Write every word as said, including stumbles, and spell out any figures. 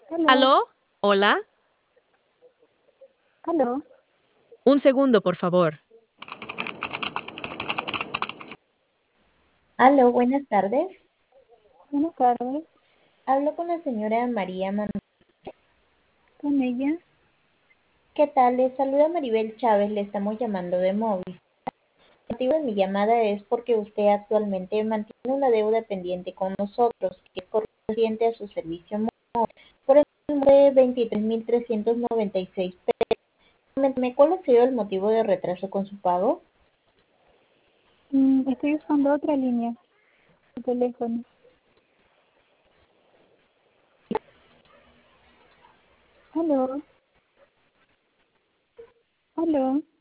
Aló, ¿Aló? ¿Hola? aló. Un segundo, por favor. Aló, buenas tardes. Buenas tardes. Hablo con la señora María Man. ¿Con ella? ¿Qué tal? Les saluda Maribel Chávez, le estamos llamando de móvil. El motivo de mi llamada es porque usted actualmente mantiene una deuda pendiente con nosotros, que es correspondiente a su servicio móvil, por el importe de veintitrés mil trescientos noventa y seis pesos. Coménteme, ¿cuál ha sido el motivo de retraso con su pago? Mm, estoy usando otra línea de teléfono. Aló, aló.